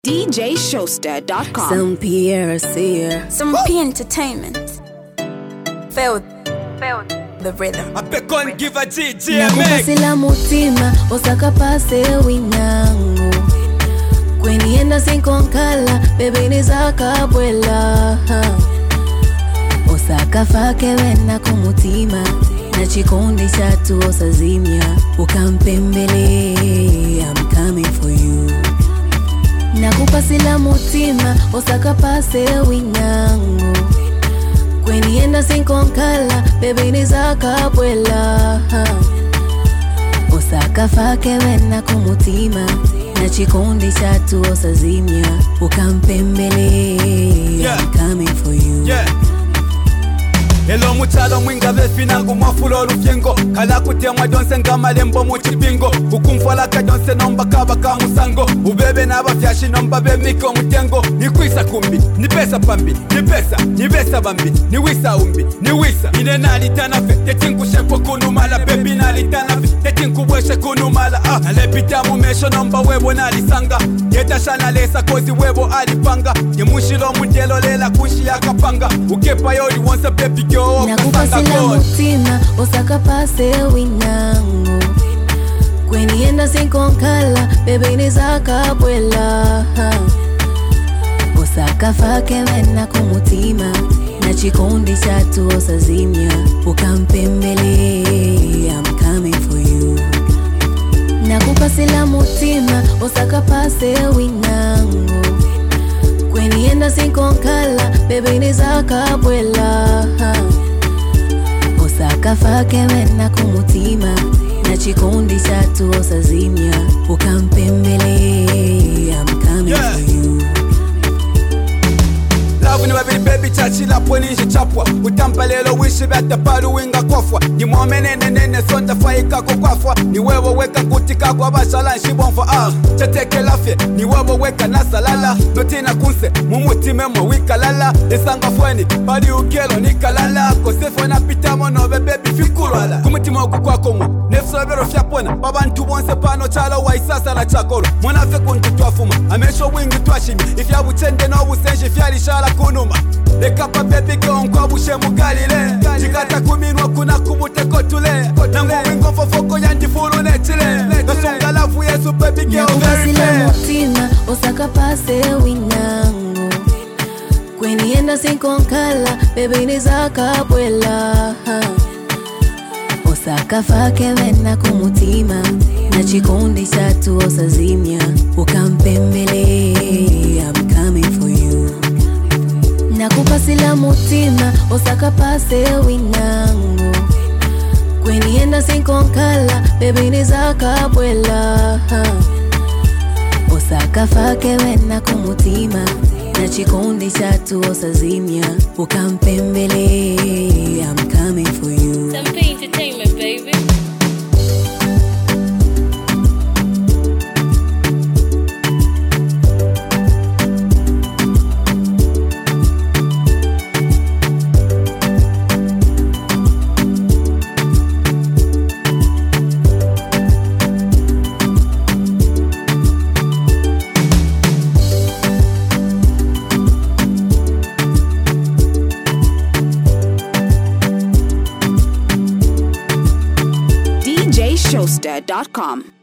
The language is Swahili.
DJShowster.com. Some PRC. Some P Entertainment. Felt the rhythm. I pick on give a GG Nakupasila mutima osaka pase winyango kwenienda sinkonkala bebe nizaka bwela osaka fake wena kumutima na chikondi chatu osazimya ukampembele. I'm coming for you. Nakupasila mutima osaka pase winyango kwenienda sinkonkala bebe nizaka bwela osaka fake wena kumutima na chikondi chatu osazimya ukampembele. I'm coming for you. Hello muchalo mwinga befinangu mwafulo olufyengo kala kutemwa donse ngamalembo muchipingo ukumfala kadonse nomba kaba kamusango ubebe n'abafyashi nomba bemiko mutengo nikwisa kumbi nipesa pambi nipesa bambi niwisa umbi niwisa ine nalitana fe tetinkushepo kunumala bebi nalitana fe tetinkubweshe kunumala nalepita mumesho nomba webo nalisanga yetashana lesa kozi webo alipanga yemushilo mundelo lela kushi yakapanga ukepa yoli wonsa bebi nakupasila mutima osaka pase winyango kwenienda sinkonkala bebe nizaka bwela osaka fake wena kumutima na chikondi chatu osazimya ukampembele. I'm coming for you. Nakupasila mutima osaka pase winyango kwenienda sinkonkala bebe nizaka bwela osaka fake wena kumutima na chikondi chatu osazimya ukampembele. I'm coming for you. Love ni wabili baby chachila pwenishe chapwa utampa lelo wishi bata paru winga kofwa ni muomenene nene sonda faika kukwafwa ni wewo weka kutika kwa bashala nshibonfa chateke lafye ni wewo weka nasalala notina kunse mumutime mwa wika lala esanga fweni bali ukelo nikalala kosefo na pitamo nobe baby fikulwala kumutima ukukwako mwa nefsobero fyapona babantu bonse pano chalo waisasa na chakolo mwana fe kuntu twafuma amesho wingi twashimi ifya buchende no busenshi fyali shala kunuma lekapa baby girl kwa bushe mugalile jikata kuminwa kuna kubute kotule nangu wingo fofoko yandifulu nechile nasonga lafu yesu baby girl very fair. Mutima osaka pase winyango kwenienda sinkonkala bebe nizaka bwela osaka fake wena kumutima na chikondi chatu osazimya ukampembele. I'm coming for you. Nakupasila mutima osaka pase winyango kwenienda sinkonkala bebe nizaka bwela osaka fake wena kumutima na chikondi chatu osazimya ukampembele. I'm coming for you. Some P Entertainment, baby. DJShowster.com.